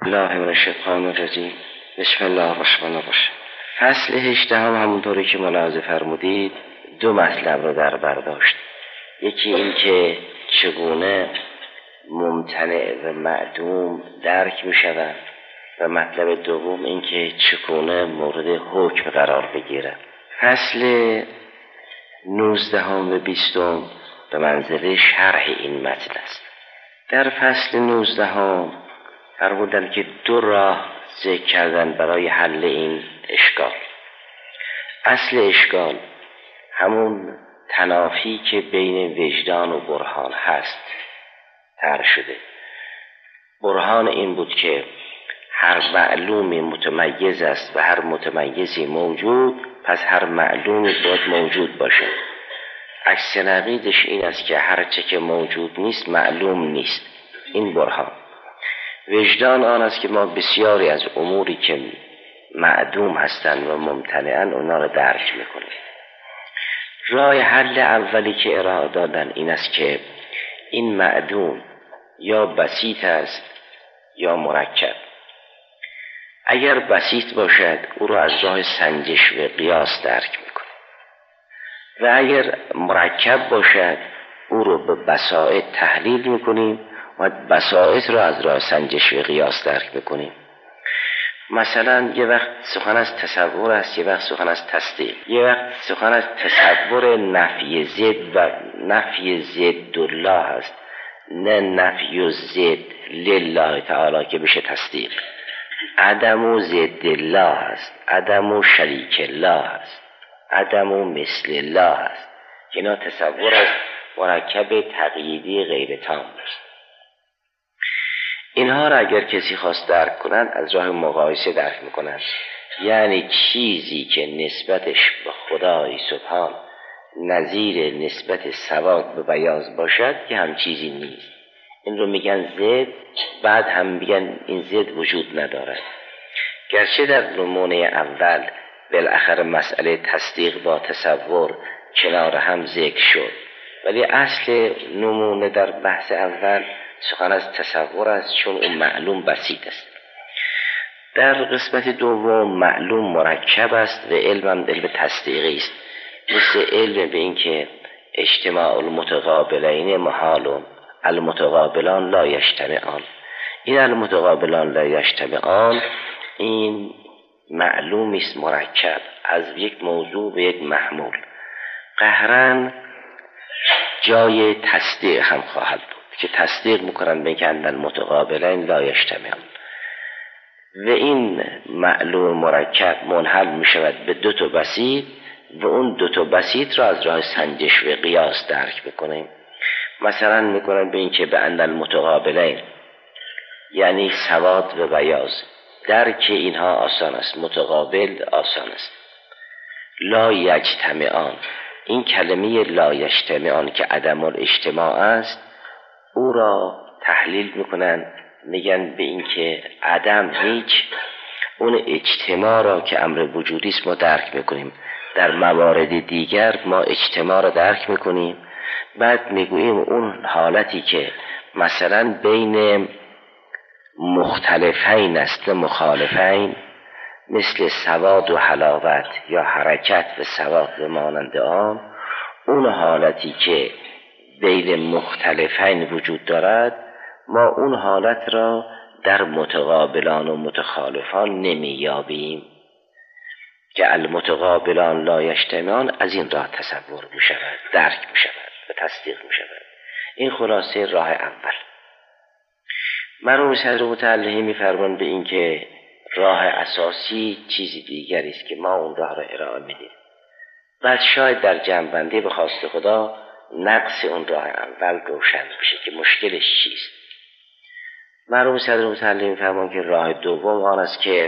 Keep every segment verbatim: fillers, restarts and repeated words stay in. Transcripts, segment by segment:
الله من الشیطان الرجیم. بسم الله الرحمن الرحیم. فصل هجدهم همونطوری که ملاحظه فرمودید دو مطلب رو در بر داشت. یکی این که چگونه ممتنع و معدوم درک می شود و مطلب دوم این که چگونه مورد حکم قرار بگیرد. فصل نوزدهم و بیستم به منزله شرح این متن است. در فصل نوزدهم فرمودن که دو راه ذکر کردن برای حل این اشکال. اصل اشکال همون تنافی که بین وجدان و برهان هست طرح شده. برهان این بود که هر معلومی متمیز است و هر متمیزی موجود، پس هر معلومی باید موجود باشه. عکس نقیضش این است که هر چه که موجود نیست معلوم نیست. این برهان. وجدان آن است که ما بسیاری از اموری که معدوم هستند و ممتنعن اونا رو درک میکنیم. راه حل اولی که ارائه دادن این است که این معدوم یا بسیط است یا مرکب. اگر بسیط باشد او رو از راه سنجش و قیاس درک میکنیم و اگر مرکب باشد او رو به بساط تحلیل میکنیم و بساط رو از راه سنجش و قیاس درک بکنیم. مثلا یه وقت سخن از تصور است، یه وقت سخن از تصدیق، یه وقت سخن از تصور نفی ضد و نفی ضد الله است، نه نفی ضد لله تعالی که بشه تصدیق. عدم و ضد الله است، عدم و شریک الله است، عدم و مثل الله است. اینا تصور از مرکب تقییدی غیر تام است. اینها را اگر کسی خواست درک کنند از راه مقایسه درک میکنند. یعنی چیزی که نسبتش به خدای سبحان نظیر نسبت سواد به بیاض باشد که هم چیزی نیست. این رو میگن ضد، بعد هم میگن این ضد وجود ندارد. گرچه در نمونه اول بالاخره مسئله تصدیق با تصور کنار هم ذکر شد، ولی اصل نمونه در بحث اول سخن از تصور است، چون اون معلوم بسیط است. در قسمت دوم معلوم مرکب است و علم هم علم تصدیقی است. مثل علم به این که اجتماع المتقابلین محال، المتقابلان لا یجتمعان. این المتقابلان لا یجتمعان این معلومی است مرکب از یک موضوع به یک محمول. قهرن جای تصدیق هم خواهد بود که تصدیق میکنن بگن المتقابلین لا یجتمعان و این معلوم مرکب منحل میشود به دو تا بسیط و اون دو تا بسیط را از راه سنجش و قیاس درک بکنیم. مثلا میکنن به این که به ان المتقابلین یعنی سواد و بیاض، درک اینها آسان است، متقابل آسان است. لا یجتمعان، این کلمه لا یجتمعان که عدم الاجتماع است او را تحلیل میکنن، میگن به این که عدم هیچ، اون اجتماع را که امر وجودی است ما درک میکنیم. در موارد دیگر ما اجتماع را درک میکنیم، بعد میگوییم اون حالتی که مثلا بین مختلفین است مخالفین، مثل سواد و حلاوت یا حرکت و سواد و مانند آن، اون حالتی که بین مختلفین وجود دارد ما اون حالت را در متقابلان و متخالفان نمیابیم که المتقابلان لا یجتمعان. از این راه تصور می شود، درک می شود و تصدیق می شود. این خلاصه راه اول. مرحوم صدر متعلی می فرمان به این که راه اساسی چیزی دیگری است که ما اون راه را ارائه میدیم. بعد شاید در جمع‌بندی به خواست خدا نقص اون راه اول روشن بشه که مشکلش چیست. مرحوم صدر متعلی می‌فرمایند که راه دوم آن است که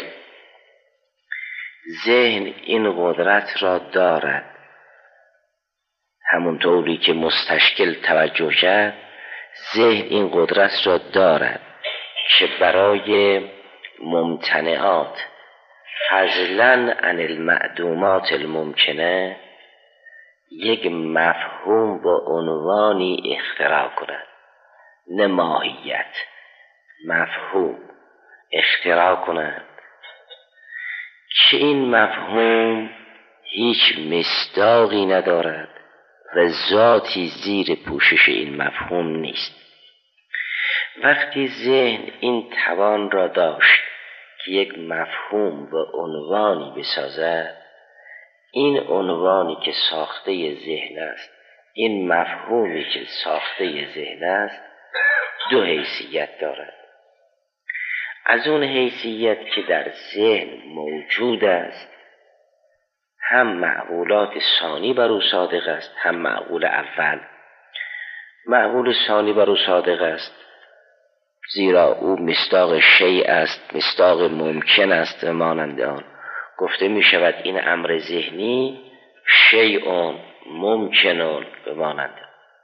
ذهن این قدرت را دارد، همونطوری که مستشکل توجه کرد، ذهن این قدرت را دارد که برای ممتنعات فضلاً عن المعدومات الممکنه یک مفهوم با عنوانی اختراع کند، نه ماهیت، مفهوم. اختراع کنند که این مفهوم هیچ مصداقی ندارد و ذاتی زیر پوشش این مفهوم نیست. وقتی ذهن این توان را داشت که یک مفهوم و عنوانی بسازد، این عنوانی که ساخته ذهن است، این مفهومی که ساخته ذهن است، دو حیثیت دارد. از اون حیثیت که در ذهن موجود است، هم معقولات ثانی بر او صادق است، هم معقول اول. معقول ثانی بر او صادق است زیرا او مصداق شیء است، مصداق ممکن است و مانند آن. گفته می شود این امر ذهنی شیء ممکن و مانند.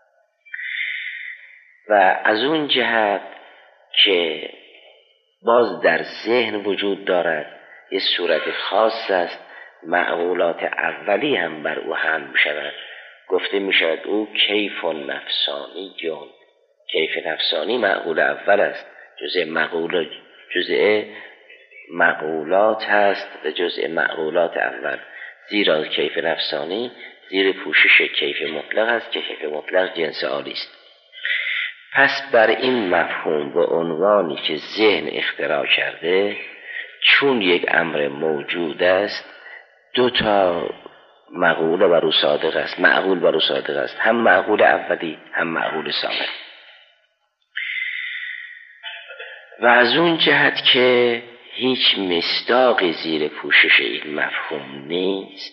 و از اون جهت که باز در ذهن وجود دارد، یه صورت خاص است، معقولات اولی هم بر او حمل می شود. گفته می شود او کیف نفسانی جون. کیف نفسانی معقول اول است، جزء معقول جزء معقولات هست و جزء معقولات اول، زیرا کیف نفسانی زیر پوشش کیف مطلق است که کیف مطلق جنس عالی است. پس بر این مفهوم و عنوانی که ذهن اختراع کرده، چون یک امر موجود است، دو تا معقول بر او صادق است، معقول بر او صادق است، هم معقول اولی هم معقول ثانی. و از اون جهت که هیچ مصداقی زیر پوشش این مفهوم نیست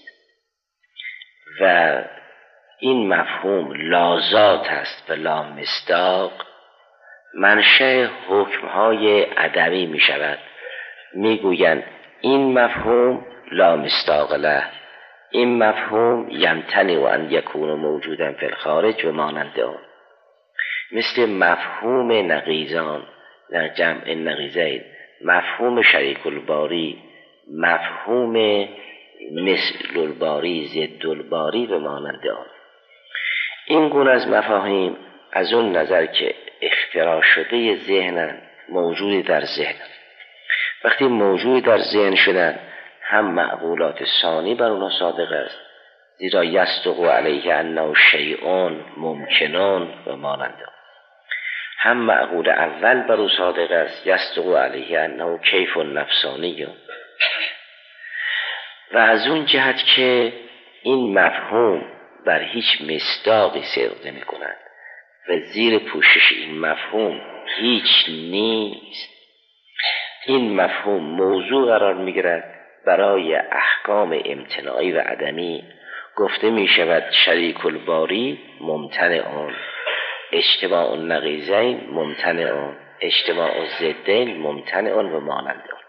و این مفهوم لازات است و لا مصداق، منشأ حکمهای ادبی می شود. می گویند این مفهوم لا مصداق له، این مفهوم یمتنع ان یکون موجودا فی الخارج و مانند آن. مثل مفهوم نقیضان در جمع نقیضین، مفهوم شریک الباری، مفهوم مثل الباری، ضد الباری و مانند آن. این گونه از مفاهیم از اون نظر که اختراع شده ذهنن، موجود در ذهن. وقتی موجود در ذهن شدن، هم معقولات ثانی بر اونها صادق است، زیرا یصدق علیه انه شیء ممکن و مانند آن. هم معقول اول بر او صادق است، یصدق علیه انه کیف نفسانی. و از اون جهت که این مفهوم بر هیچ مصداقی صدق نمی کند و زیر پوشش این مفهوم هیچ نیست، این مفهوم موضوع قرار می گیرد برای احکام امتناعی و عدمی. گفته می شود شریک الباری ممتنع آن، اجتماع النقیضین ممتنع آن، اجتماع الضدین ممتنع آن و مانند آن.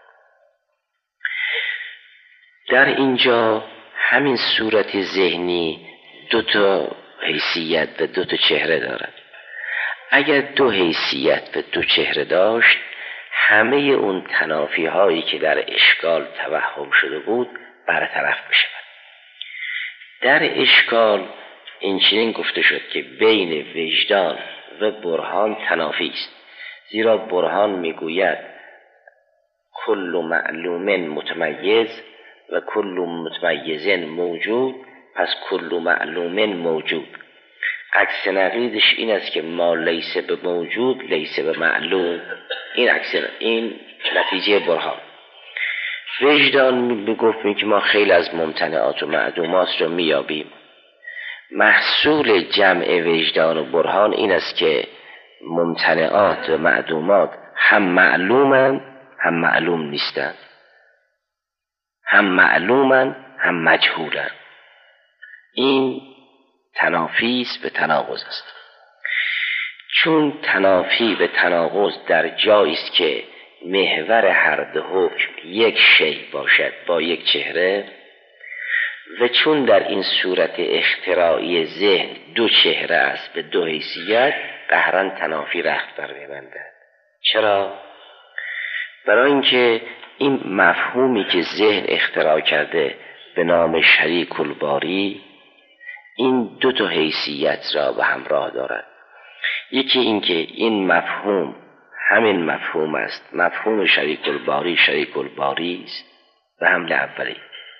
در اینجا همین صورت ذهنی دو تا حیثیت و دو تا چهره دارد. اگر دو حیثیت و دو چهره داشت، همه اون تنافی هایی که در اشکال توهم شده بود برطرف بشود. در اشکال این چنین گفته شد که بین وجدان و برهان تنافی است، زیرا برهان میگوید کل معلوم متمیز و کل متمیز موجود، پس کل معلوم موجود. عکس نقیضش این است که ما لیس به موجود لیس به معلوم. این عکس، این نتیجه برهان. وجدان میگفت که ما خیلی از ممتنعات و معدومات رو میابیم. محصول جمع وجدان و برهان این است که ممتنعات و معدومات هم معلومن هم معلوم نیستن، هم معلومن هم مجهولن. این تنافی است به تناقض است. چون تنافی به تناقض در جایی است که محور هر دو حکم یک شی باشد با یک چهره، و چون در این صورت اختراعی ذهن دو چهره است به دو حیثیت، قهرن تنافی رخت بر می‌بندد. چرا؟ برای اینکه این مفهومی که ذهن اختراع کرده به نام شریک الباری، این دو تا حیثیت را به همراه دارد. یکی این که این مفهوم همین مفهوم است. مفهوم شریک الباری شریک الباری است به حمل اولی،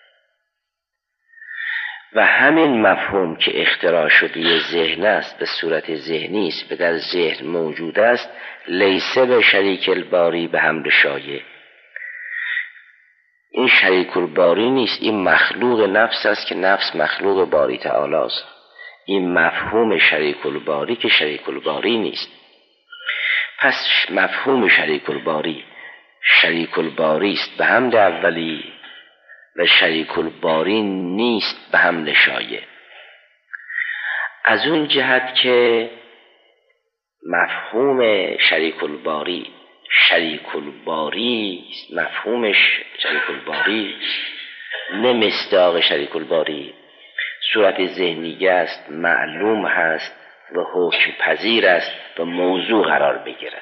و همین مفهوم که اختراع شده ذهن است، به صورت ذهنی است، به در ذهن موجود است، لیسه به شریک الباری به حمل شایع. این شریک الباری نیست، این مخلوق نفس است که نفس مخلوق باری تعالی است. این مفهوم شریک الباری که شریک الباری نیست. پس مفهوم شریک الباری شریک الباری است به حمل اولی و شریک الباری نیست به حمل شایع. از اون جهت که مفهوم شریک الباری شریک الباری است، مفهومش شریک الباری نه مصداق شریک الباری، صورت ذهنی است، معلوم هست و حکم پذیر است و موضوع قرار بگیرد.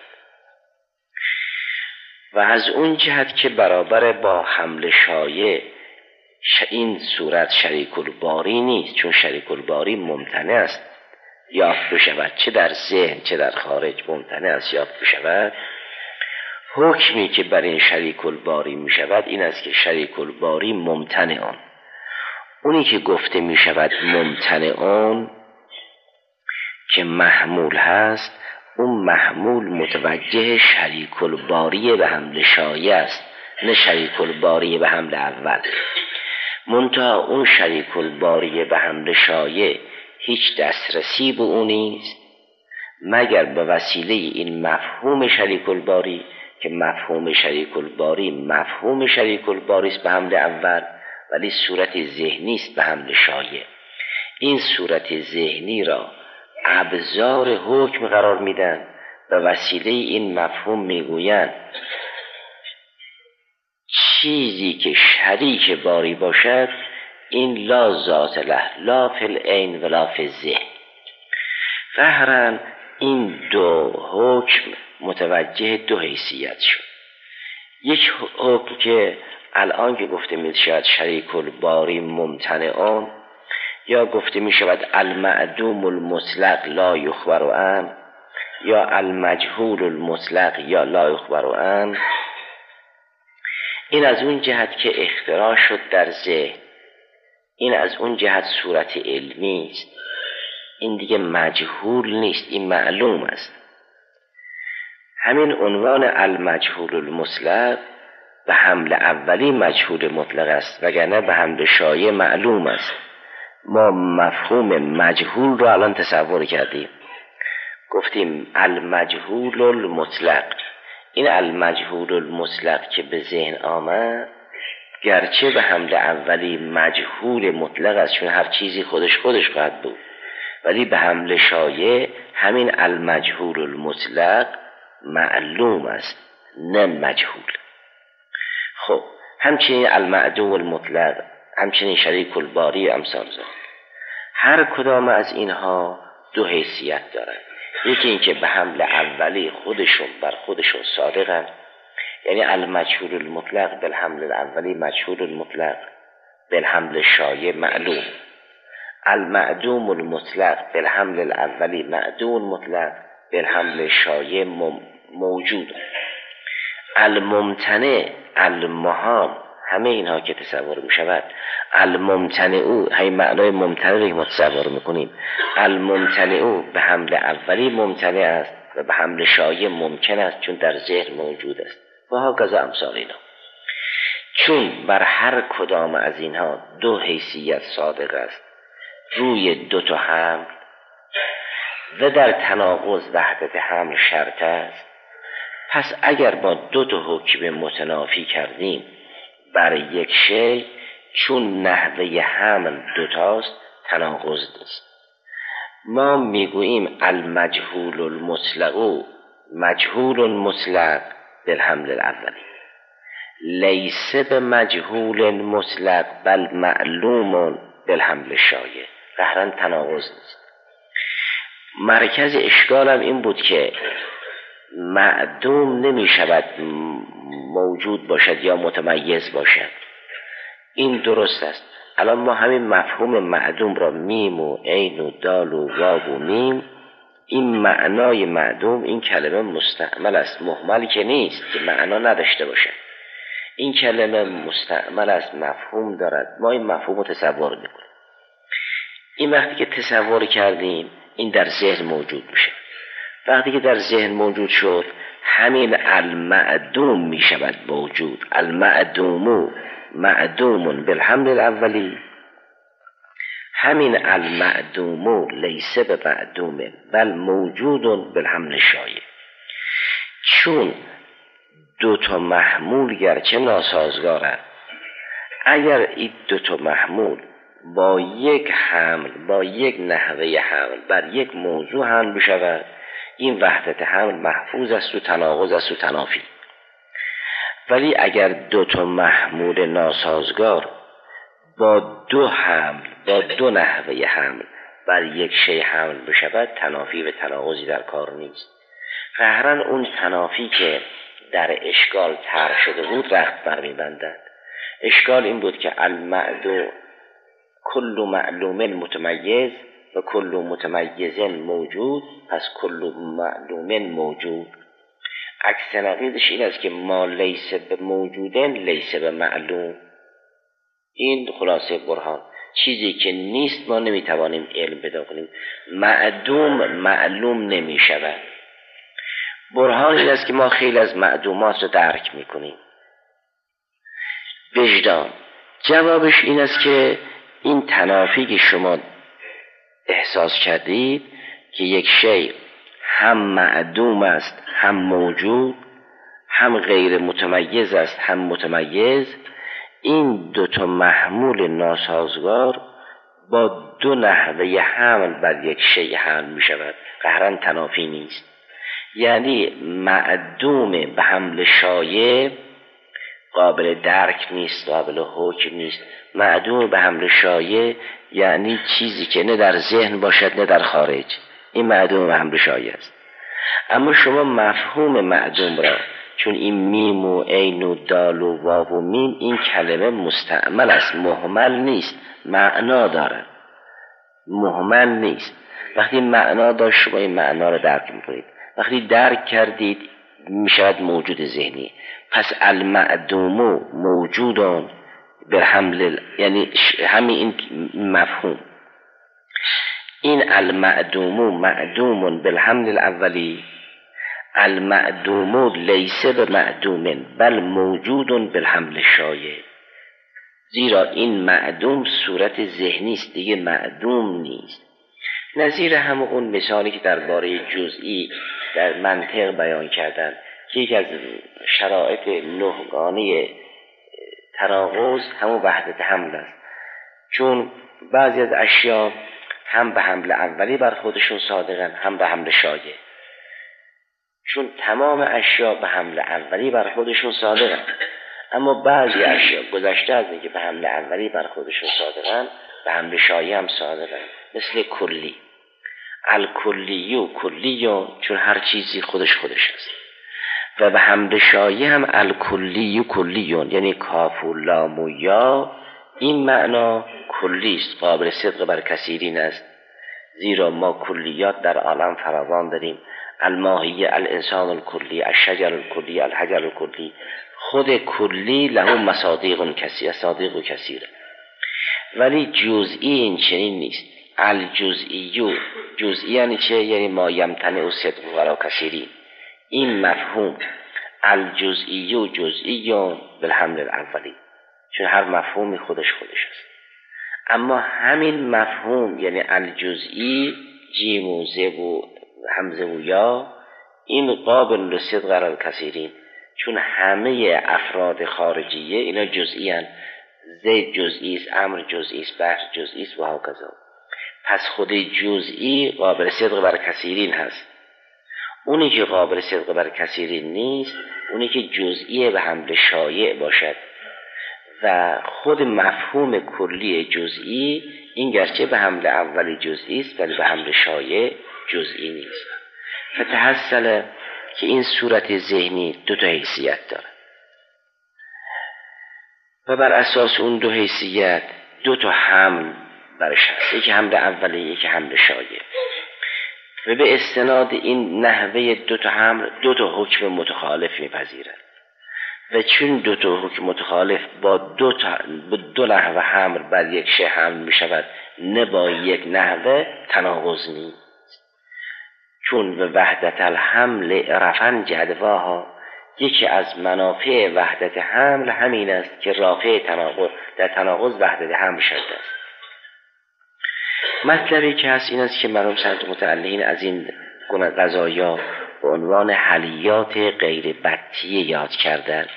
و از اون جهت که برابر با حمل شایع این صورت شریک الباری نیست، چون شریک الباری ممتنع است یافت بشود، چه در ذهن چه در خارج ممتنع است یافت بشود. حکمی که بر این شریک الباری می شود این است که شریک الباری ممتنع آن. اونی که گفته می شود ممتنع آن که محمول هست، اون محمول متوجه شریک الباری به حمل شایع است، نه شریک الباری به حمل اول. منتها اون شریک الباری به حمل شایع هیچ دسترسی به اون نیست مگر به وسیله این مفهوم شریک الباری، که مفهوم شریک الباری مفهوم شریک الباری است به حمل اول، ولی صورت ذهنی است به حمل شایع. این صورت ذهنی را ابزار حکم قرار میدن، به وسیله این مفهوم میگویند چیزی که شریک باری باشد این لا ذات له، لا فی العین ولا فی الذهن. ظاهراً این دو حکم متوجه دو حیثیت شد. یک حکم که الان که گفته می شود شریک الباری ممتنعان، یا گفته می شود المعدوم المطلق لا یخبر عنه، یا المجهول المطلق یا لا یخبر عنه. این از اون جهت که اختراع شد در ذهن، این از اون جهت صورت علمی است. این دیگه مجهول نیست، این معلوم است. همین عنوان المجهول المطلق به حمل اولی مجهول مطلق است، وگرنه به حمل شایع معلوم است. ما مفهوم مجهول رو الان تصور کردیم، گفتیم المجهول المطلق. این المجهول المطلق که به ذهن آمد گرچه به حمل اولی مجهول مطلق است، چون هر چیزی خودش خودش خواهد بود، ولی به حمل شایع همین المجهول المطلق معلوم است نه مجهول. خب همچنین المعدوم المطلق، همچنین شریک الباری و امثال ذلک، هر کدام از اینها دو حیثیت دارند. یکی این که به حمل اولی خودشون بر خودشون صادقند، یعنی المجهول المطلق بالحمل الاولی مجهول المطلق، بالحمل شایع معلوم. المعدوم المطلق بالحمل الاولی معدوم مطلق، بالحمل شایع موجود. الممتنع المحال، همه اینها که تصور می شود، الممتنع او، همین معنای ممتنع رو که ما تصور میکنیم، الممتنع او به حمل اولی ممتنع است و به حمل شایع ممکن است چون در ذهن موجود است و ها کذا امثال اینا. چون بر هر کدام از اینها دو حیثیت صادق است روی دو تا حمل و در تناقض وحدت حمل شرط است، پس اگر با دو تا حکم متنافی کردیم بر یک شی، چون نحوه حمل دوتاست تناقض نیست. ما میگوییم المجهول المطلق مجهول مطلق بالحمل الاولی، لیس به مجهول مطلق بل معلوم بالحمل شایع. ظاهراً تناقض نیست. مرکز اشکالم این بود که معدوم نمی شود موجود باشد یا متمیز باشد. این درست است. الان ما همین مفهوم معدوم را میم و عین و دال و واو و میم این معنای معدوم، این کلمه مستعمل است، مهمل که نیست که معنا نداشته باشه. این کلمه مستعمل است، مفهوم دارد. ما این مفهوم رو تصور میکنیم. این وقتی که تصور کردیم این در ذهن موجود میشه. وقتی که در ذهن موجود شد همین المعدوم میشود موجود. المعدومو معدوم بالحمل الاولی. همین المعدومو لیس به معدوم بل موجود بالحمل شایع. چون دو تا محمول گرچه ناسازگارند، اگر این دو تا محمول با یک حمل، با یک نحوه حمل بر یک موضوع حمل بشود، این وحدت حمل محفوظ است و تناقض است و تنافی. ولی اگر دو تا محمول ناسازگار با دو حمل، با دو نحوه حمل بر یک شی حمل بشود، تنافی و تناقضی در کار نیست. قهرن اون تنافی که در اشکال طرح شده بود رخت بر می‌بندد. اشکال این بود که المعدو کل معلوم متمیز و کل متمیز موجود، پس کل معلوم موجود. عکس نقیضش این است که ما لیس به موجودن لیس به معلوم. این خلاصه برهان. چیزی که نیست ما نمیتوانیم علم پیدا کنیم. معدوم معلوم نمیشود. برهان این است که ما خیلی از معدومات رو درک میکنیم. وجدان جوابش این است که این تنافی که شما احساس کردید که یک شی هم معدوم است هم موجود، هم غیر متمیز است هم متمیز، این دو تا محمول ناسازگار با دو نحوه حمل بر یک شی حمل می شود. قهرن تنافی نیست. یعنی معدوم به حمل شایع قابل درک نیست، قابل حکم نیست. معدوم به حمل شایع یعنی چیزی که نه در ذهن باشد نه در خارج. این معدوم به حمل شایع است. اما شما مفهوم معدوم را، چون این میم و عین و دال و واو و میم این کلمه مستعمل است، مهمل نیست، معنا دارد، مهمل نیست. وقتی معنا داشت شما این معنا را درک میکنید. وقتی درک کردید میشود موجود ذهنی. پس المعدوم موجودان به حمل، یعنی همین این مفهوم، این المعدوم معدوم بالحمل الاولی، المعدوم لیس به معدوم بل موجود بالحمل شایع. زیرا این معدوم صورت ذهنی است، دیگه معدوم نیست. نظیر همون اون مثالی که درباره جزئی در منطق بیان کردن که یکی از شرایط نهگانه تناقض همون وحدت حمل است. چون بعضی از اشیاء هم به حمل اولی بر خودشون صادقن هم به حمل شایع. چون تمام اشیاء به حمل اولی بر خودشون صادقن، اما بعضی اشیاء گذشته از اینکه به حمل اولی بر خودشون صادقن به حمل شایع هم صادقن. مثل کلی، الکلی و کلیون، چون هر چیزی خودش خودش است. و به حمل شایع هم الکلی و کلیون، یعنی کاف و لام و یا، این معنا کلی است، قابل صدق بر کثیرین است. زیرا ما کلیات در عالم فراوان داریم. الماهیه، الانسان الکلی، الشجر الکلی، الحجر الکلی. خود کلی له مصادیق کثیر، صادق و کثیر. ولی جزئی این چنین نیست. الجزئیو، جزئی یعنی چه؟ یعنی ما یمتنع و صدق و کثیرین. این مفهوم الجزئیو جزئیون بالحمل الاولی، چون هر مفهومی خودش خودش است. اما همین مفهوم یعنی الجزئی، جیم و ز و همزه و یا، این قابل لصدق علی الکثیرین، چون همه افراد خارجیه اینا جزئی هستند. زید جزئی است، امر جزئی است، بحر جزئی است و هکذا. پس خود جزئی قابل صدق بر کثیرین هست. اونی که قابل صدق بر کثیرین نیست، اونی که جزئی به حمل شایع باشد. و خود مفهوم کلی جزئی این گرچه به حمل اولی جزئی است ولی به حمل شایع جزئی نیست. فتحصل که این صورت ذهنی دو تا حیثیت داره و بر اساس اون دو حیثیت دو تا حمل برش هست، یکی حمل اولی یکی حمل شایع. و به استناد این نحوه دو تا حمل دو تا حکم متخالف میپذیرد و چون دو تا حکم متخالف با دو تا با دو نحوه حمل بر یک شی حمل میشود نه با یک نحوه تناقض نیست. چون به وحدت الحمل رفعن جدواها، یکی از منافع وحدت حمل همین است که رافع تناقض در تناقض وحدت حمل شده است. مطلبی که هست این است که مرحوم سند متعلقین از این گونه قضایا به عنوان حلیات غیر بطیه یاد کردن.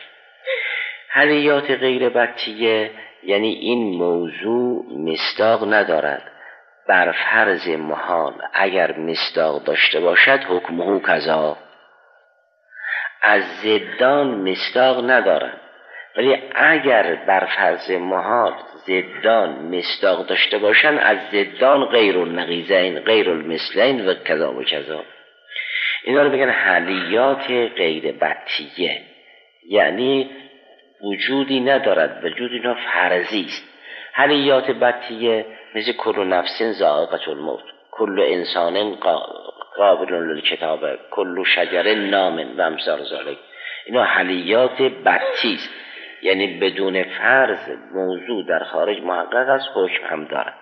حلیات غیر بطیه یعنی این موضوع مصداق ندارد، بر فرض محال اگر مصداق داشته باشد حکمه کذا. از ضدان مصداق ندارد، ولی اگر بر فرض محال ضدان مصداق داشته باشند از ضدان غیر النقیضین غیر المثلین و کذا و کذا. اینا رو بگن حلیات غیر بطیه، یعنی وجودی ندارد، وجود اینا فرضی است. حلیات بطیه مثل کل نفس ذائقة الموت، کل انسان قابل للکتابه، کل شجر نام و امثال ذالک. اینا حلیات بطی است، یعنی بدون فرض موضوع در خارج محقق از حکم هم دارد.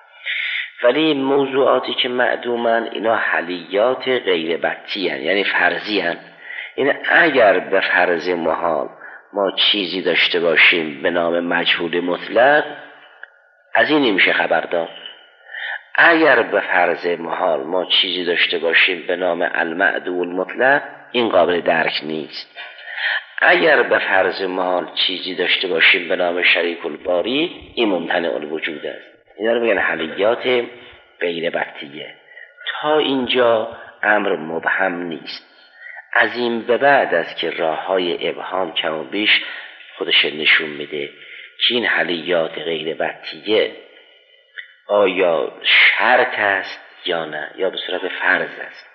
ولی موضوعاتی که معدومن اینا حلیات غیر بطی هن، یعنی فرضی هن. این اگر به فرض محال ما چیزی داشته باشیم به نام مجهول مطلق، از این نمیشه خبردار. اگر به فرض محال ما چیزی داشته باشیم به نام المعدول مطلق، این قابل درک نیست. اگر به فرض محال چیزی داشته باشیم به نام شریک الباری، این ممتنع الوجود است. اینا رو میگن حلیات غیر بطیه. تا اینجا امر مبهم نیست. از این به بعد است که راه های ابهام کم و بیش خودش نشون میده که این حلیات غیر بطیه آیا شرط است یا نه، یا به صورت فرض است.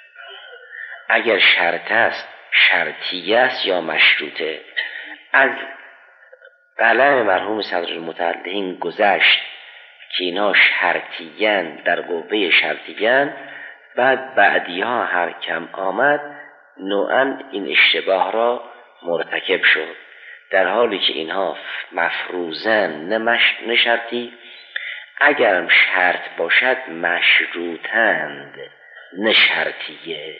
اگر شرط است شرطیه است یا مشروطه. از قلم مرحوم صدر المتعلقین گذشت که اینا شرطیان، در قوه شرطیان، بعد بعدی ها هر کم آمد نوعا این اشتباه را مرتکب شد، در حالی که اینها مفروضن نه شرطی، اگرم شرط باشد مشروطند نه شرطیه.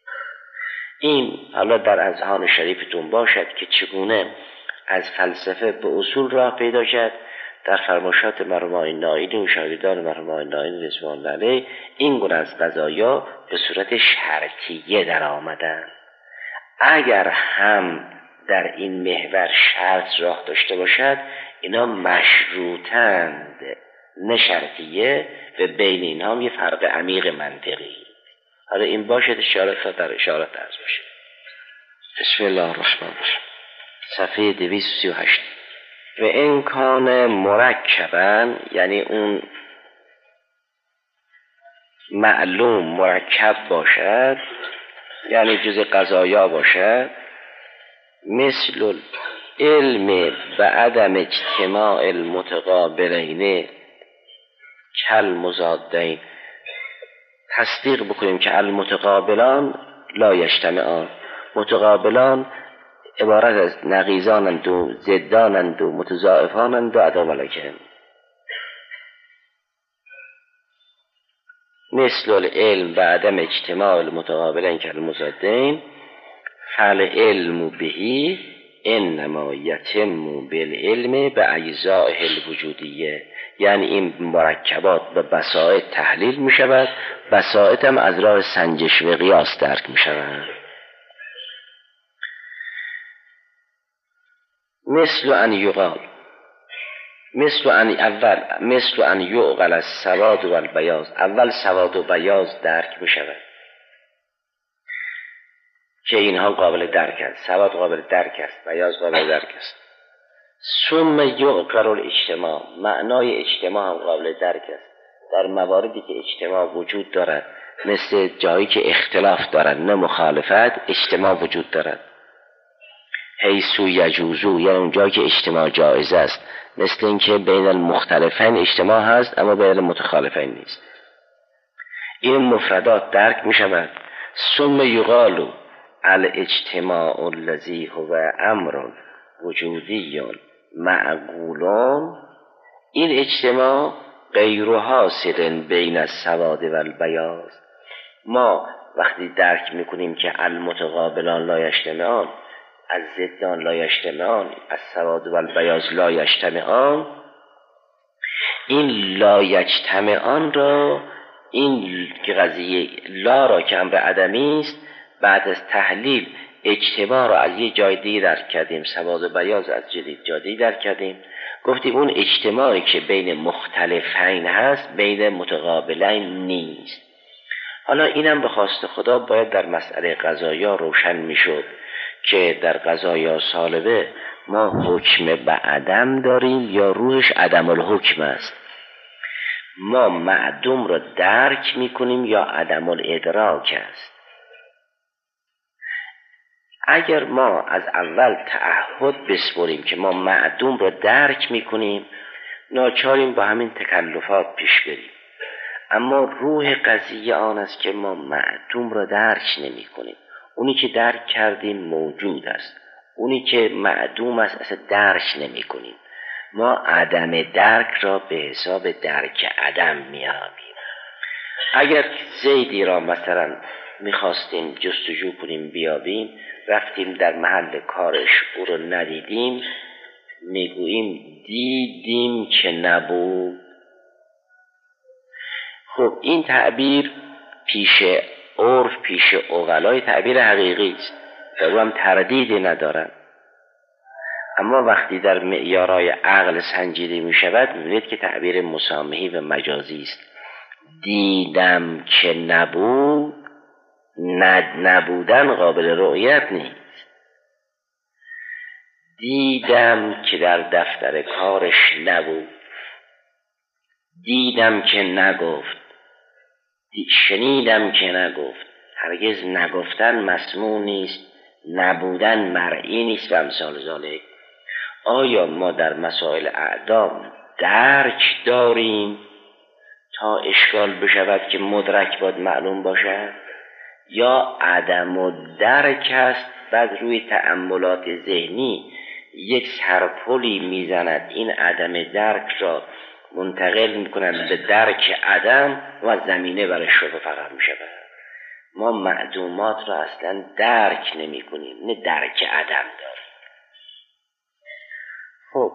این حالا در اذهان شریفتون باشد که چگونه از فلسفه به اصول راه پیدا شد. در فرمایشات مرحوم آیین ناینی و شاگردان مرحوم آیین ناینی رضوان الله علیه این گونه از قضایا به صورت شرطیه در آمدن. اگر هم در این محور شرط راه داشته باشد اینا مشروطند نه شرطیه و بین اینها هم یه فرق عمیق منطقی. حالا این باشد اشارت در اشارت درز باشه. بسم الله الرحمن الرحیم. صفحه دویست و سی و هشت. و امکان مرکبن، یعنی اون معلوم مرکب باشد، یعنی جز قضایا باشد، مثل علم و عدم اجتماع المتقابلین کل مضادین. تصدیق بکنیم که المتقابلان لا یجتمعان، متقابلان عبارت از نقیضانند و ضدانند و متضاعفانند و عدا ملکن. مثل العلم و عدم اجتماع المتقابلین کالمضادین فالعلم بهی انما یتم بالعلم به اجزائه الوجودیه. یعنی این مرکبات به بساط تحلیل می شود، بساط هم از راه سنجش و قیاس درک می شود. مثل ان یقال مثل ان اول مثل ان یعقل السواد و البیاض. اول سواد و بیاض درک می شود که اینها قابل درک است، سواد قابل درک است، بیاض قابل درک است. ثم یعقل الاجتماع، معنای اجتماع هم قابل درک است در مواردی که اجتماع وجود دارد، مثل جایی که اختلاف دارد نه مخالفت، اجتماع وجود دارد. حیثو یجوزو، یعنی اون جایی که اجتماع جایز است، مثل اینکه بین المختلفین اجتماع هست اما بین المتخالفین نیست. این مفردات درک می شود. ثم یقال الاجتماع الذی هو امر وجودی معقول، این اجتماع غیر حاصل بین السواد و البیاض. ما وقتی درک میکنیم که المتقابلان لا یجتمعان، از ضدان لا یجتمعان، از سواد و البیاض لا یجتمعان، این لا یجتمعان را، این قضیه لا را که امر عدمی است، بعد از تحلیل اجتماع را از یه جای دیگه درک کردیم، سواد و بیاض از جدید جای دیگه درک کردیم، گفتیم اون اجتماعی که بین مختلفین هست بین متقابلین نیست. حالا اینم به خواست خدا باید در مسئله قضایا روشن میشد که در قضایا سالبه ما حکم به عدم داریم یا روحش عدم الحکم است. ما معدوم را درک میکنیم یا عدم الادراک است. اگر ما از اول تعهد بسپریم که ما معدوم را درک میکنیم، ناچاریم با همین تکلفات پیش بریم. اما روح قضیه آن است که ما معدوم را درک نمی کنیم. اونی که درک کردیم موجود است، اونی که معدوم است اصلا درک نمی کنیم. ما عدم درک را به حساب درک عدم میابیم. اگر زیدی را مثلا میخواستیم جستجو کنیم بیابیم، رفتیم در محل کارش او رو ندیدیم، میگوییم دیدیم که نبود. خب این تعبیر پیش عرف، پیش عقلای تعبیر حقیقی است، در او هم تردیدی ندارن. اما وقتی در معیارهای عقل سنجیده می شود، می‌بینید که تعبیر مسامحی و مجازی است. دیدم که نبود، ند نبودن قابل رؤیت نیست. دیدم که در دفتر کارش نبود، دیدم که نگفت، شنیدم که نگفت. هرگز نگفتن مسموع نیست، نبودن مرئی نیست و امثال ذالک. آیا ما در مسائل اعدام درک داریم تا اشکال بشود که مدرک باید معلوم باشد، یا عدم الدرک است؟ بعد روی تأملات ذهنی یک سرپلی میزند، این عدم درک را منتقل میکنند به درک عدم و زمینه برای شبه فراهم میشود. ما معدومات را اصلا درک نمی کنیم، نه درک عدم داریم. خب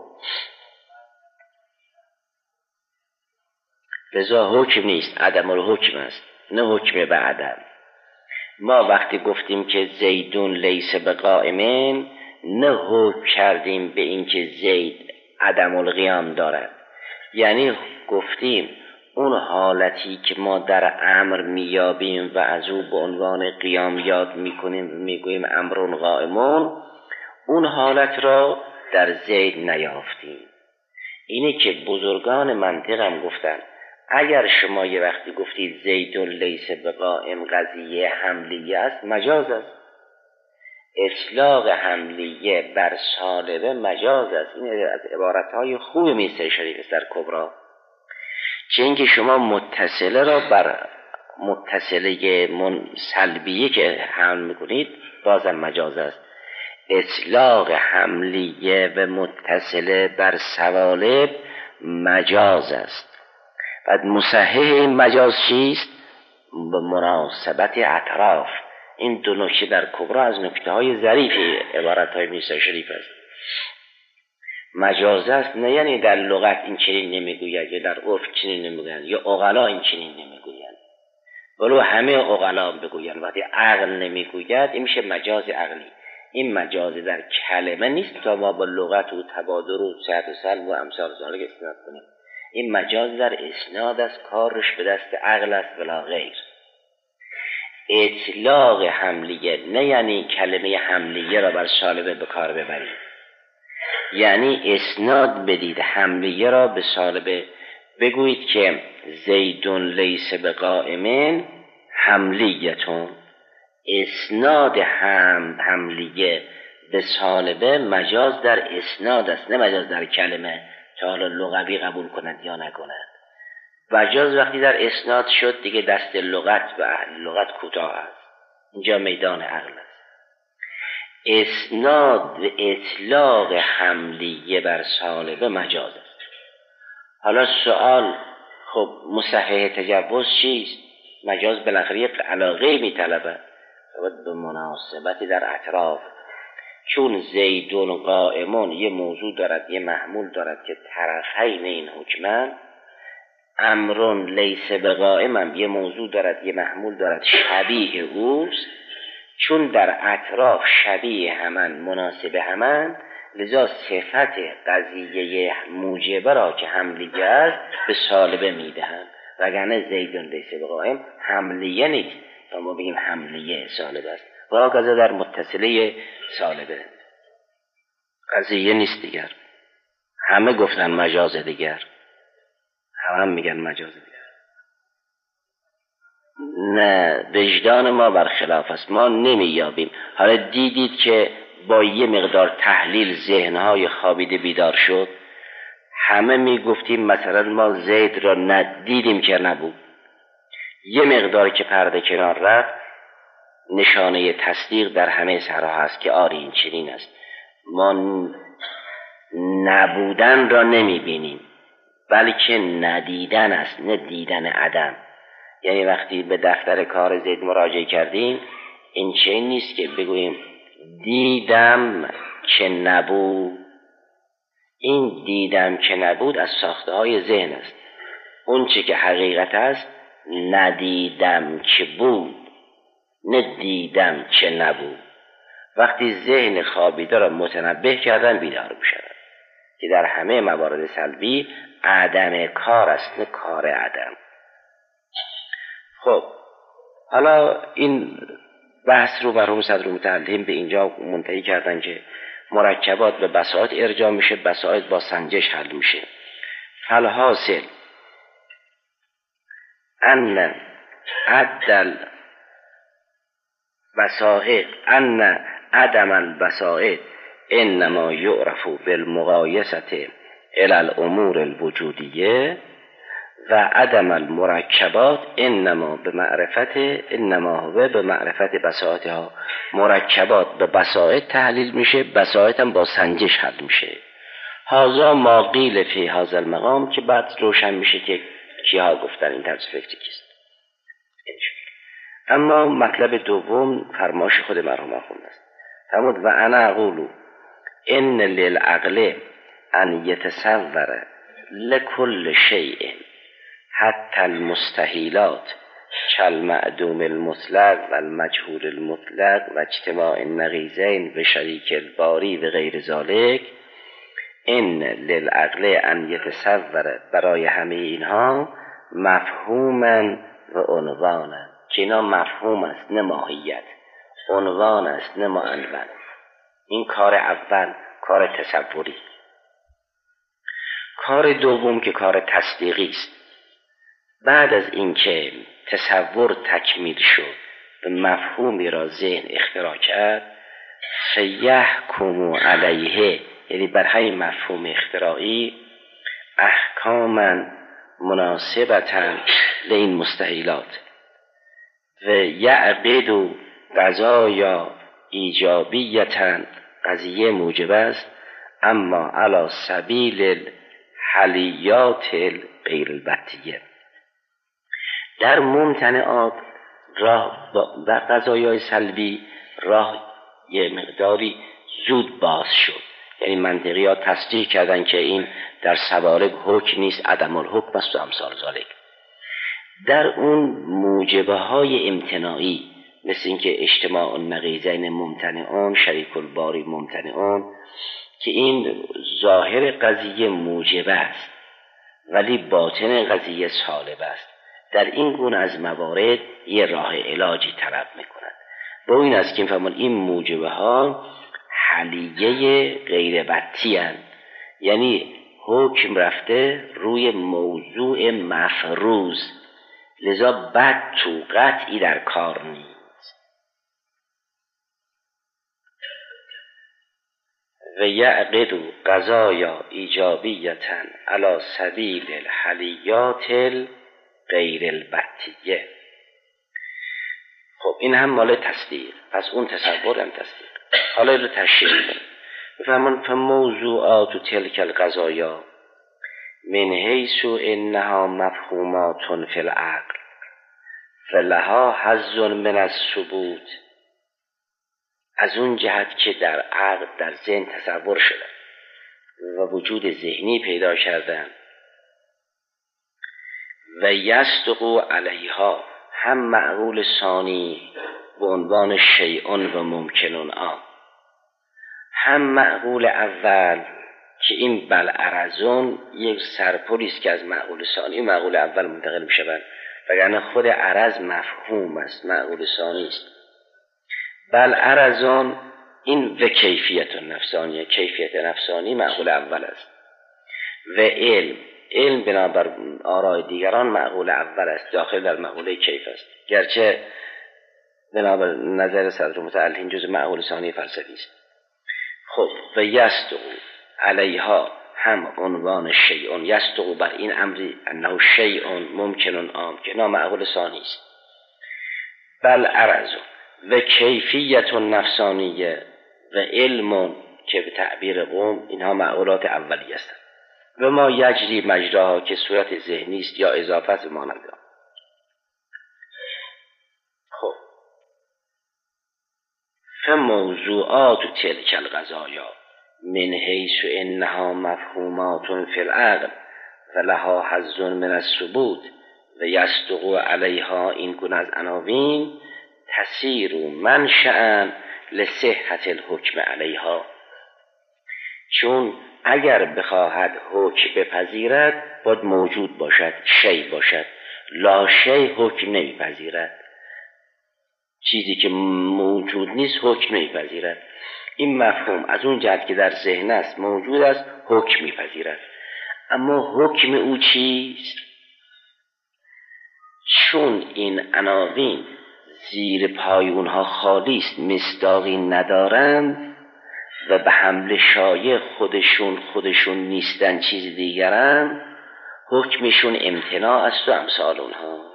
لذا حکم نیست، عدم الحکم است، نه حکم به عدم. ما وقتی گفتیم که زیدون لیس بقائمین، نه حکم کردیم به این که زید عدم القیام دارد. یعنی گفتیم اون حالتی که ما در امر میابیم و از او به عنوان قیام یاد میکنیم و میگوییم امرون قائمون، اون حالت را در زید نیافتیم. اینه که بزرگان منطق هم گفتن اگر شما یه وقتی گفتید زیدون لیس بقائم قضیه حملیه است، مجاز است. اطلاق حملیه بر سالبه مجاز است. این از عبارتهای خوب میسر شریف است در کبرا. چه اینکه شما متصله را بر متصله من سلبیه که حمل میکنید بازم مجاز است. اطلاق حملیه و متصله بر سوالب مجاز است. بعد مصحح این مجاز چیست؟ به مناسبت اطراف. این دو نکته در کبرا از نکته های ظریف عبارت های میسر شریف است. مجاز است نه یعنی در لغت این چنین نمیگوید یا در عرف چنین نمیگوید یا عقلا این چنین نمیگوید، ولو همه عقلا بگویند. وقتی عقل نمیگوید این میشه مجاز عقلی. این مجاز در کلمه نیست تا ما با لغت و تبادر و صحت و سلب و امثال ذالک استناد کنیم. این مجاز در اسناد است، کارش به دست عقل است ولا غیر. اطلاق حملیه نه یعنی کلمه حملیه را بر سالبه به کار ببرید، یعنی اسناد بدید حملیه را به سالبه. بگویید که زیدون لیس بقائمین حملیتون. اسناد هم حملیه به سالبه مجاز در اسناد است، نه مجاز در کلمه، تا حالا لغوی قبول کند یا نکند. مجاز وقتی در اسناد شد دیگه دست لغت و اهل لغت کوتاه است، اینجا میدان عقل است. اسناد و اطلاق حملیه بر سالبه مجاز است. حالا سوال، خب مصحح تجوز چیست؟ مجاز بالاخره یک علاقه میطلبه و به مناسبتی در اطراف، چون زیدون قائمون یه موضوع دارد یه محمول دارد که طرفین این حکمن، امرون لیس بقائمم یه موضوع دارد یه محمول دارد شبیه اوست، چون در اطراف شبیه همان مناسب همان، لذا صفت قضیه موجبه را که حملیه است به سالبه میدهند، وگرنه زیدون لیس بقائم حملیه نیست تا ما بگیم حملیه سالبه است، و آقازه در متصله سالبه قضیه نیست دیگر. همه گفتن مجاز دیگر، همه هم میگن مجاز دیگر. نه، وجدان ما برخلاف است، ما نمییابیم. حالا دیدید که با یه مقدار تحلیل ذهنهای خوابیده بیدار شد. همه میگفتیم مثلا ما زید را ندیدیم که نبود، یه مقدار که پرده کنار رفت نشانه تصدیق در همه سرها هست که آری این چنین است. ما نبودن را نمیبینیم بلکه ندیدن است، نه دیدن عدم. یعنی وقتی به دفتر کار زید مراجعه کردیم این چنین نیست که بگوییم دیدم که نبود. این دیدم که نبود از ساخته های ذهن است. اون چه که حقیقت است ندیدم که بود، نه دیدم که نبود. وقتی ذهن خوابیده را متنبه کردن بیدار می‌شود که در همه موارد سلبی عدم کار است، نه کار عدم. خب حالا این بحث رو مرحوم صدرالمتعلم به اینجا منتهی کردن که مرکبات به بساط ارجاع میشه، بساط با سنجش حل میشه. فالحاصل ان عدل بسائط ان عدم البسائط انما یعرف بالمقایسه الی الامور الوجودیه و عدم المرکبات انما به معرفت انما هو به معرفت بساطها. مرکبات به بساط تحلیل میشه، بساط هم با سنجش حل میشه. هذا ما قیل فی هذا المقام که بعد روشن میشه که کیها گفتن این طرز فکری کیست. اما مطلب دوم فرمایش خود مرحوم آخوند است. فرمود و انا اقول ان للعقل ان یتصور لكل شیء حتی المستحیلات کالمعدوم المطلق و المجهول المطلق و اجتماع النقیضین و شریک الباری و غیر ذالک. ان للعقل ان یتصور، برای همه اینها مفهوما و عنوانا، که اینا مفهوم است نه ماهیت، عنوان است نه معنون. این کار اول کار تصوری. کار دوم که کار تصدیقی است. بعد از اینکه تصور تکمیل شد و مفهومی را ذهن اختراع کرد، فیحکم علیه، یعنی بر همین مفهوم اختراعی احکاما مناسبتا لین مستحیلات و یعقد قضایا ایجابیتا، قضیه موجب است اما علی سبیل الحلیات غیر البتیه. در ممتنعات راه و قضایای سلبی راه یه مقداری زود باز شد، یعنی منطقی ها تصدیق کردن که این در سوالب حکم نیست، عدم الحکم است و امثال ذالک. در اون موجبه های امتناعی مثل اینکه اجتماع النقیضین ممتنعون، شریک الباری ممتنعون، که این ظاهر قضیه موجبه است ولی باطن قضیه سالب است، در این گونه از موارد یه راه علاجی طلب میکنند. با این است که فهمون این موجبه ها حلیه غیر بطی هستند، یعنی حکم رفته روی موضوع مفروض، لذا بد تو قطعی در کار نیست. و یعقد قضایا ایجابیتا علی سبیل الحلیات غیر البتیه. خب این هم مال تصدیق، پس اون تصور هم تصدیق. حالا رو تشریح کنیم. بفرمون فموضوعات تلک القضایا من حیث انها مفهومات فی العقل فلها حظ من الثبوت، از اون جهت که در عقل در ذهن تصور شده و وجود ذهنی پیدا کردن و یصدق علیها، هم معقول ثانی به عنوان شیئون و ممکنون آن، هم معقول اول که این بالعرضون یک سرپلیست که از معقول ثانی معقول اول منتقل می شود، وگرنه خود عرض مفهوم است، معقول ثانی است. بالعرضون این و کیفیت نفسانی، کیفیت نفسانی معقول اول است. و علم، علم بنابر آراء دیگران معقول اول است، داخل در معقول کیف است، گرچه بنابر نظر صدر متعلقین جز معقول ثانی فلسفی است. خب و یصدق علیها هم عنوان شیئون، یصدق بر این امری انه شیئون ممکنون عام که نامعقول ثانی است. بل عرض و کیفیت نفسانیه و علم که به تعبیر قوم اینها معقولات اولیه است و ما یجری مجراها که صورت ذهنی است یا اضافت مانند آن. خب فموضوعات تلک القضایا من حیث انها مفهومات فی العقل فلها حظ من الثبوت و یصدق علیها، این گونه از عناوین تسیر منشأ لصحت الحکم علیها، چون اگر بخواهد حکم بپذیرد باید موجود باشد، شی باشد، لا شی حکم نمیپذیرد، چیزی که موجود نیست حکم نمیپذیرد. این مفهوم از اون جهت که در ذهن است موجود است حکم میپذیرد، اما حکم او چیست؟ چون این عناوین زیر پای اونها خالی است، مصداقی ندارند و به حمل شایع خودشون خودشون نیستن، چیز دیگرن، حکمشون امتناع است و امثال اونها.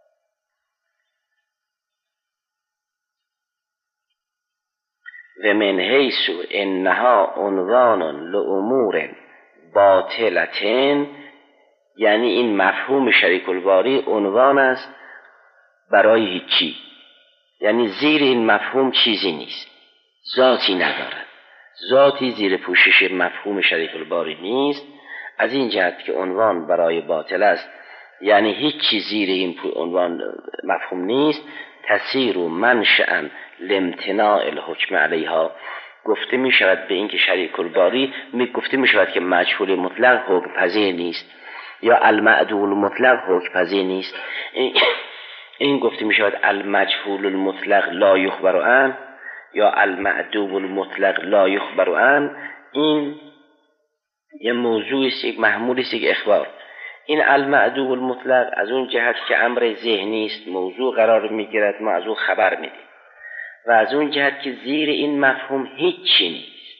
و من حیث انها عنوان لامور باطلتن، یعنی این مفهوم شریک الباری عنوان است برای هیچی، یعنی زیر این مفهوم چیزی نیست، ذاتی ندارد، ذاتی زیر پوشش مفهوم شریک الباری نیست. از این جهت که عنوان برای باطل است، یعنی هیچی زیر این عنوان مفهوم نیست، تسیر و منشأ لامتناع الحکم علیها، گفته می شود به این که شریک الباری می گفته می شود که مجهول مطلق حکم پذیر نیست یا المعدول مطلق حکم پذیر نیست. این, این گفته می شود المجهول المطلق لا یخبر عنه یا المعدول مطلق لا یخبر عنه. این یه موضوعی است، یک محمولی است، یک اخبار. این المعدول مطلق از اون جهت که امر ذهنی است موضوع قرار میگیرد، ما از اون خبر میدیم، و از اون جهت که زیر این مفهوم هیچی نیست،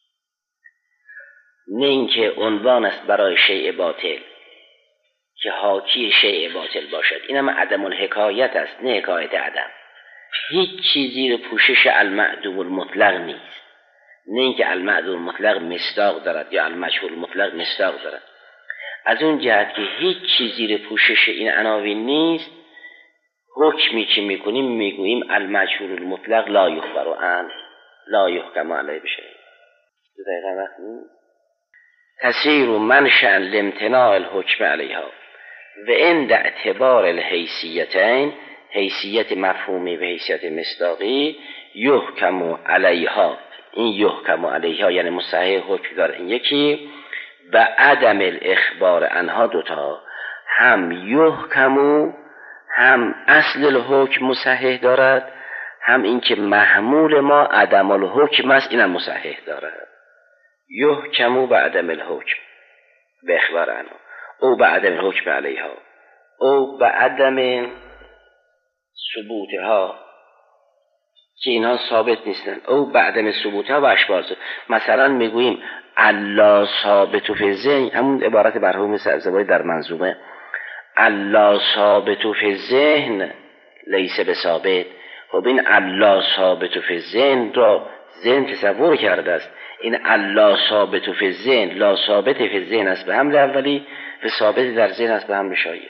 نه اینکه عنوان است برای شیء باطل که حاکی شیء باطل باشد، این هم عدم الحکایت است، نه حکایت عدم. هیچ چیزی زیر پوشش المعدول مطلق نیست، نه اینکه المعدول مطلق مصداق دارد یا المجهول مطلق مصداق دارد. از اون جهت که هیچ چیزی زیر پوشش این عناوین نیست، حکمی که میکنیم میگوییم المجهول المطلق لا یخبر عنه لا یحکم علیه بشه. دقیقا وقت نیست. تسیر منشأ لامتناع الحکم علیها و عند اعتبار الحیثیتین، حیثیت مفهومی و حیثیت مصداقی، یحکم علیها، این یحکم علیها یعنی مصحح حکم داره، این یکی، و عدم الاخبار عنها دوتا، هم یحکم، هم اصل الحکم مصحح دارد، هم اینکه محمول ما عدم الحکم است، اینم مصحح دارد. یحکم و عدم الحکم به اخبار عنها او به عدم الحکم علیها او به عدم ثبوتها که اینها ثابت نیستن. او بعدم ثبوتها و اشباز. مثلا میگوییم الله ثابت فی الذهن، همون عبارت مرحوم سبزواری در منظومه، الله ثابت فی الذهن لیس بثابت. خب این الله ثابت فی الذهن را ذهن تصور کرده است. این الله ثابت فی الذهن لا ثابت فی الذهن است به حمل اولی و ثابت در ذهن است به حمل شایع.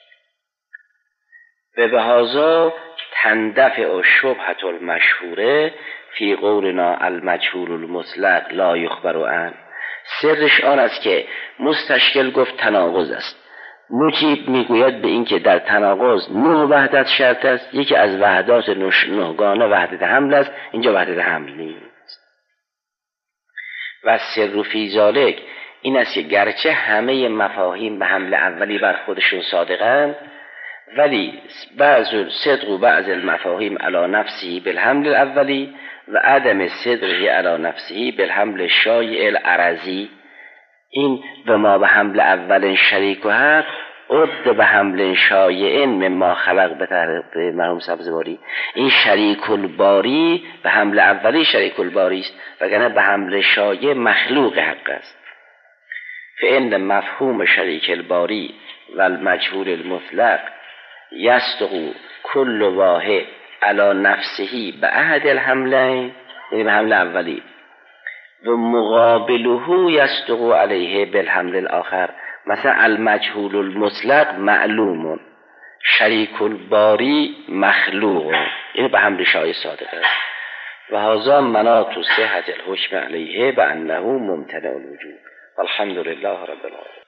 به بهذا تندفع شبهة المشهوره فی قولنا المجهول المطلق لا یخبر عنه. سرش آن است که مستشکل گفت تناقض است. مجیب میگوید به این که در تناقض نه وحدت شرط است، یکی از وحدات نهگانه وحدت حمل است، اینجا وحدت حمل نیست. و سر فی ذلک این است که گرچه همه مفاهیم به حمل اولی بر خودشون صادقند، ولی بعض صدق و بعض المفاهیم علی نفسی بالحمل الاولی و عدم صدقه علی نفسی بالحمل شایع العرضی. این به ما به حمل اول شریک و حق عد به حمل شایع مما خلق به تعریف مرحوم سبزواری. این شریک الباری به حمل اولی شریک الباری است، وگرنه به حمل شایع مخلوق حق است. فإن مفهوم شریک الباری و المجهول المطلق یصدق کل واحد علی نفسه به عهد الحملین، یعنی به حمل اولی، و مقابله یصدق علیه بالحمل الاخر. مثلا المجهول المطلق معلوم، شریک الباری مخلوق، این به حمل شایع صادق است. و هذا مناط صحة الحکم علیه بانه ممتنع الوجود. والحمد لله رب العالمین.